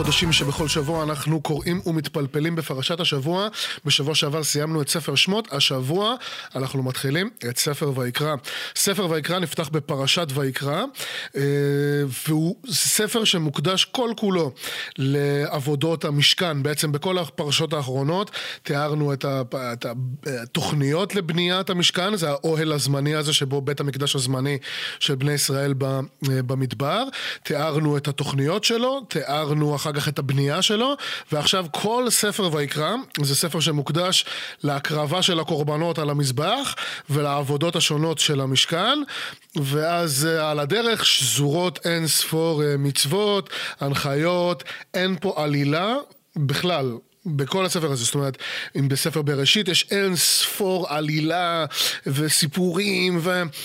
החודשים שבכל שבוע אנחנו קוראים ומתפלפלים בפרשת השבוע. בשבוע שעבר סיימנו את ספר שמות, השבוע אנחנו מתחילים את ספר ויקרא. ספר ויקרא נפתח בפרשת ויקרא, והוא ספר שמוקדש כל כולו לעבודות המשכן. בעצם בכל הפרשות האחרונות תיארנו את התוכניות לבניית המשכן, זה האוהל הזמני הזה שבו בית המקדש הזמני של בני ישראל במדבר. תיארנו את התוכניות שלו, תיארנו אחר כך את הבנייה שלו, ועכשיו כל ספר ויקרא זה ספר שמוקדש להקרבה של הקורבנות על המזבח ולעבודות השונות של המשכן, ואז על הדרך שזורות אין ספור מצוות, הנחיות, אין פה עלילה בכלל בכל הספר הזה. זאת אומרת, אם בספר בראשית יש אין ספור עלילה וסיפורים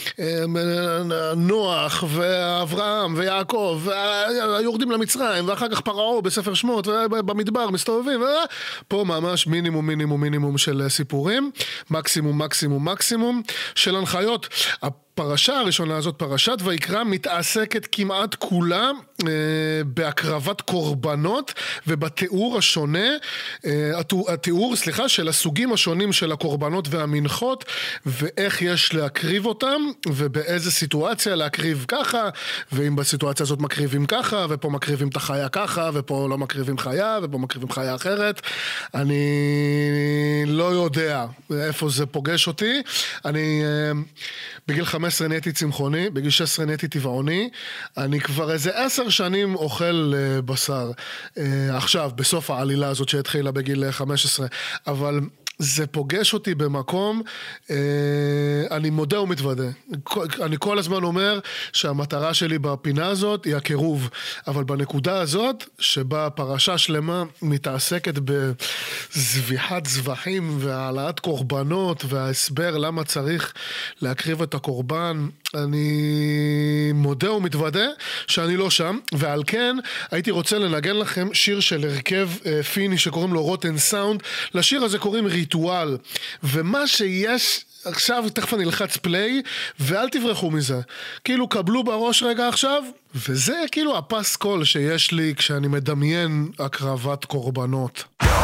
ונוח ואברהם ויעקב ויורדים למצרים ואחר כך פרעה בספר שמות ובמדבר מסתובבים, פה ממש מינימום מינימום מינימום של סיפורים, מקסימום מקסימום מקסימום של הנחיות. הפרשה הראשונה הזאת, פרשת ויקרא, מתעסקת כמעט כולה אה, בהקרבת קורבנות ובתיאור השונה, אה, התיאור, סליחה, של הסוגים השונים של הקורבנות והמנחות, ואיך יש להקריב אותם, ובאיזה סיטואציה להקריב ככה, ואם בסיטואציה הזאת מקריבים ככה, ופה מקריבים את החיה ככה, ופה לא מקריבים חיה, ופה מקריבים חיה אחרת. אני לא יודע איפה זה פוגש אותי. אני אה, בגיל חמש עשרה נהייתי צמחוני, בגיל שש עשרה נהייתי טבעוני, אני כבר איזה עשר שנים אוכל בשר, עכשיו, בסוף העלילה הזאת שהתחילה בגיל חמש עשרה, אבל זה פוגש אותי במקום, אני מודה ומתוודה. אני כל הזמן אומר שהמטרה שלי בפינה הזאת היא הקירוב, אבל בנקודה הזאת שבה פרשה שלמה מתעסקת בזביחת זבחים והעלאת קורבנות וההסבר למה צריך להקריב את הקורבן, אני מודה ומתוודה שאני לא שם, ועל כן הייתי רוצה לנגן לכם שיר של הרכב פיני שקוראים לו רוטן סאונד. לשיר הזה קוראים ריטואל, ומה שיש עכשיו, תכף אני אלחץ פליי ואל תברחו מזה, כאילו קבלו בראש רגע עכשיו, וזה כאילו הפס קול שיש לי כשאני מדמיין הקרבת קורבנות.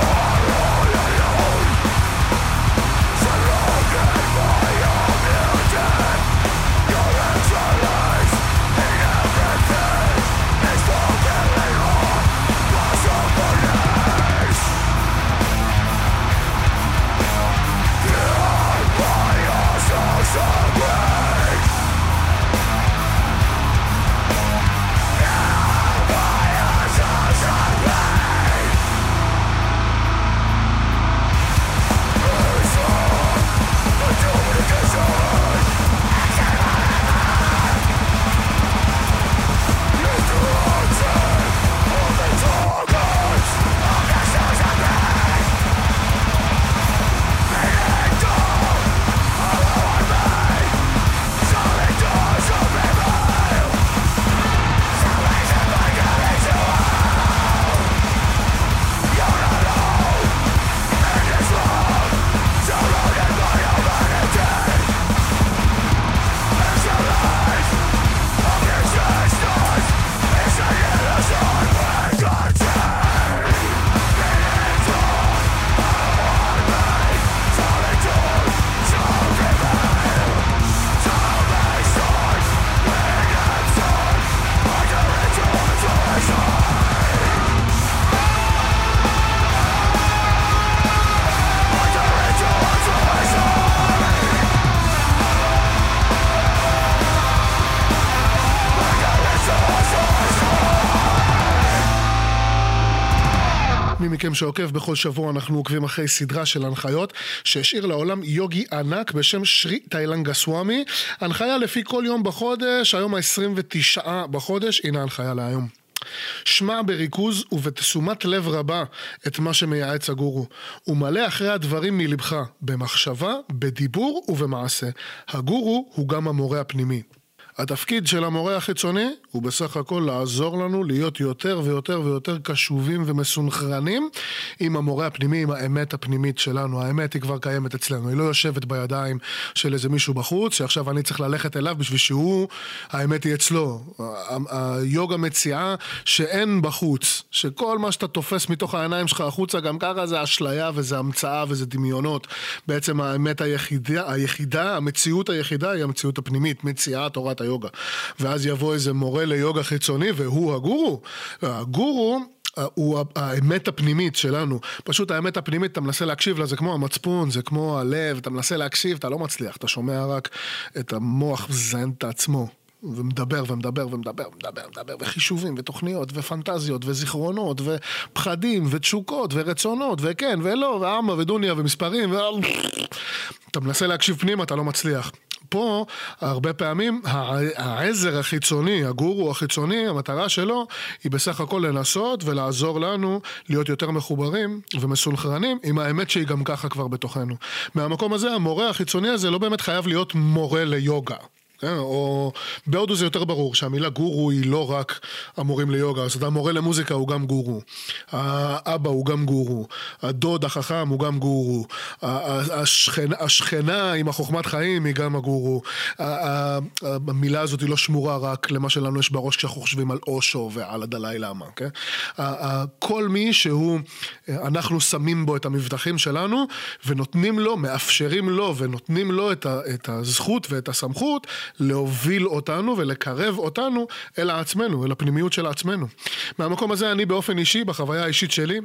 מכם שעוקב, בכל שבוע אנחנו עוקבים אחרי סדרה של הנחיות שהשאיר לעולם יוגי ענק בשם שרי טיילנגה סוואמי. הנחיה לפי כל יום בחודש, היום ה-עשרים ותשעה בחודש, הנה ההנחיה להיום. שמע בריכוז ובתשומת לב רבה את מה שמייעץ הגורו, ומלא אחרי הדברים מלבך, במחשבה, בדיבור ובמעשה. הגורו הוא גם המורה הפנימי. התפקיד של המורה החיצוני הוא בסך הכל לעזור לנו להיות יותר ויותר ויותר קשובים ומסונכרנים עם המורה הפנימי, עם האמת הפנימית שלנו. האמת היא כבר קיימת אצלנו, היא לא יושבת בידיים של איזה מישהו בחוץ, שעכשיו אני צריך ללכת אליו בשביל שהוא, האמת היא אצלו. היוגה מציעה שאין בחוץ, שכל מה שאתה תופס מתוך העיניים שלך החוצה, גם ככה זה אשליה וזה המצאה וזה דמיונות. בעצם האמת היחידה, היחידה, המציאות היחידה היא המציאות הפנימית, מציאה תורת היוגה. ואז יבוא איזה מורה ליוגה חיצוני והוא הגורו. הגורו הוא האמת הפנימית שלנו. פשוט האמת הפנימית, אתה מנסה להקשיב לה, זה כמו המצפון, זה כמו הלב, אתה מנסה להקשיב, אתה לא מצליח, אתה שומע רק את המוח זן את עצמו. ומדבר ומדבר ומדבר ומדבר ומדבר וחישובים ותוכניות ופנטזיות וזיכרונות ופחדים ותשוקות ורצונות וכן ולא ואמה ודוניה ומספרים ו... אתה מנסה להקשיב פנימה, אתה לא מצליח. פה הרבה פעמים העזר החיצוני, הגורו החיצוני, המטרה שלו היא בסך הכל לנסות ולעזור לנו להיות יותר מחוברים ומסונכרנים עם האמת שהיא גם ככה כבר בתוכנו. מהמקום הזה המורה החיצוני הזה לא באמת חייב להיות מורה ליוגה. או בהודו זה יותר ברור שהמילה גורו היא לא רק המורים ליוגה, אז המורה למוזיקה הוא גם גורו, האבא הוא גם גורו, הדוד החכם הוא גם גורו, השכנה, השכנה עם החוכמת חיים היא גם הגורו. המילה הזאת היא לא שמורה רק למה שלנו יש בראש כשאנחנו חושבים על אושו ועל הדלאי למה, כן? כל מי שהוא, אנחנו שמים בו את המבטחים שלנו ונותנים לו, מאפשרים לו ונותנים לו את הזכות ואת הסמכות להוביל אותנו ולקרב אותנו אל עצמנו, אל הפנימיות של עצמנו. מהמקום הזה אני באופן אישי, בחוויה האישית שלי,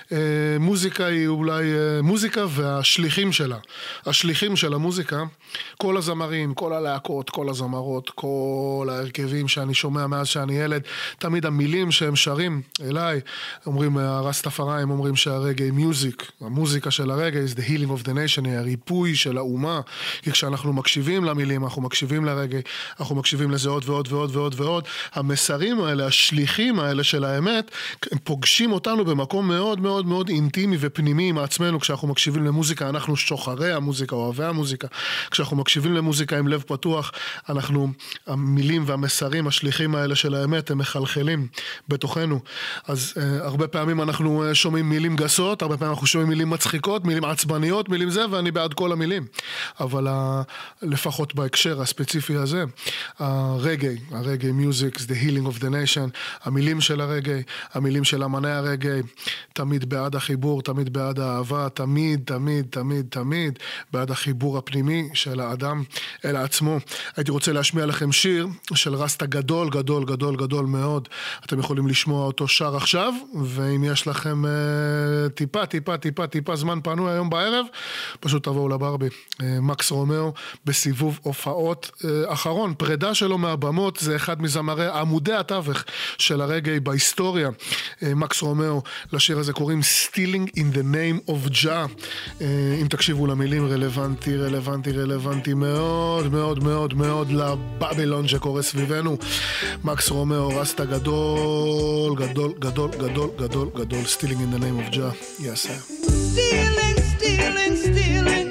מוזיקה היא אולי מוזיקה והשליחים שלה. השליחים של המוזיקה, כל הזמרים, כל הלהקות, כל הזמרות, כל ההרכבים שאני שומע מאז שאני ילד, תמיד המילים שהם שרים אליי, אומרים, הרסטפראים אומרים שהרגעי מיוזיק, המוזיקה של הרגעי is the healing of the nation, היא הריפוי של האומה, כי כשאנחנו מקשיבים למילים, אנחנו מקשיבים לרגע, אנחנו מקשיבים לזה עוד ועוד ועוד ועוד ועוד. המסרים האלה, השליחים האלה של האמת, הם פוגשים אותנו במקום מאוד מאוד מאוד אינטימי ופנימי עם עצמנו. כשאנחנו מקשיבים למוזיקה, אנחנו שוחרי המוזיקה, אוהבי המוזיקה. כשאנחנו מקשיבים למוזיקה עם לב פתוח, אנחנו, המילים והמסרים, השליחים האלה של האמת, הם מחלחלים בתוכנו. אז uh, הרבה פעמים אנחנו uh, שומעים מילים גסות, הרבה פעמים אנחנו שומעים מילים מצחיקות, מילים עצבניות, מילים זה, ואני בעד כל המילים. אבל uh, לפחות בהקשר הספציפי הזה, הרגעי, הרגעי מיוזיק, זה the healing of the nation, המילים של הרגעי, המילים של אמני הרגעי, תמיד בעד החיבור, תמיד בעד האהבה, תמיד, תמיד, תמיד, תמיד, בעד החיבור הפנימי של האדם אל עצמו. הייתי רוצה להשמיע לכם שיר של רסטה גדול, גדול, גדול, גדול מאוד. אתם יכולים לשמוע אותו שר עכשיו, ואם יש לכם uh, טיפה, טיפה, טיפה, טיפה זמן פנוי היום בערב, פשוט תבואו לברבי. Uh, מקס רומאו בסיבוב הופעות uh, אחרון, פרידה שלו מהבמות, זה אחד מזמרי עמודי התווך של הרגעי בהיסטוריה. Uh, מקס רומאו, לשיר הזה קוראים Stealing in the name of Jah. Uh, אם תקשיבו למילים, רלוונטי, רלוונטי, רלוונטי מאוד, מאוד, מאוד, מאוד לבבילון שקורה סביבנו. מקס רומאו, רסטה גדול, גדול, גדול, גדול, גדול, גדול, Stealing in the name of Jah. Yes, sir. Stealing, stealing, stealing,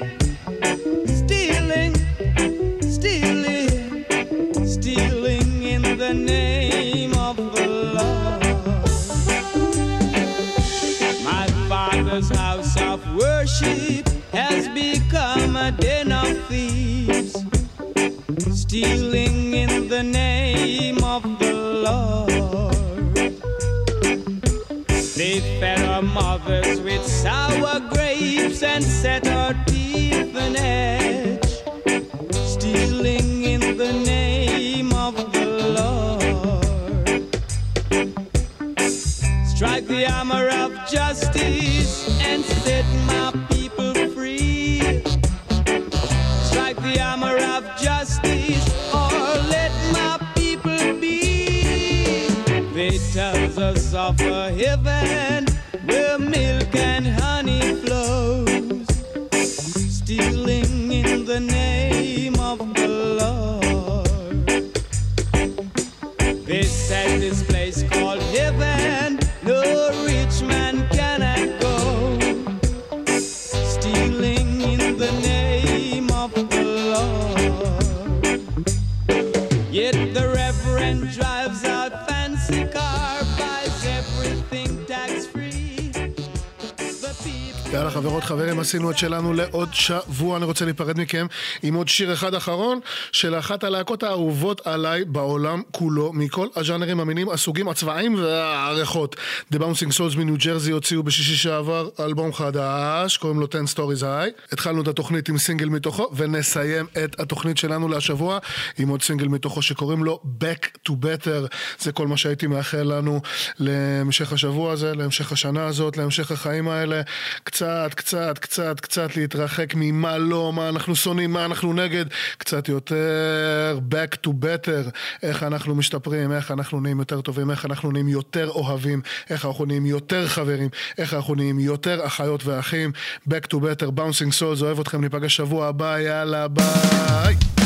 stealing, stealing, stealing in the name of the Lord. My father's house of worship has become a den of thieves, stealing in the name of the Lord. They fed our mothers with sour grapes and set our teeth an edge, stealing in the name of the Lord. Strike the hammer of justice and set my people free. Strike the hammer of justice or let my people be. They tells us of a heaven where milk and honey flows, stealing in the name of the Lord. They said this place called heaven, no rich man cannot go, stealing in the name of the Lord. Yet חברות, חברים, עשינו את שלנו לעוד שבוע. אני רוצה להיפרד מכם עם עוד שיר אחד אחרון של אחת הלהקות האהובות עליי בעולם כולו, מכל הז'אנרים, המינים, הסוגים, הצבעים והערכות. The Bouncing Souls מניו ג'רזי הוציאו בשישי שעבר אלבום חדש, קוראים לו ten Stories High. התחלנו את התוכנית עם סינגל מתוכו, ונסיים את התוכנית שלנו להשבוע עם עוד סינגל מתוכו שקוראים לו Back to Better. זה כל מה שהייתי מאחל לנו להמשך השבוע הזה, להמשך השנה הזאת, להמשך החיים האלה. קצת, קצת, קצת, קצת להתרחק ממה לא, מה אנחנו שונאים, מה אנחנו נגד, קצת יותר back to better, איך אנחנו משתפרים, איך אנחנו נהיים יותר טובים, איך אנחנו נהיים יותר אוהבים, איך אנחנו נהיים יותר חברים, איך אנחנו נהיים יותר אחיות ואחים. Back to better, Bouncing Souls, אוהב אתכם, ניפגש שבוע הבא, יאללה ביי.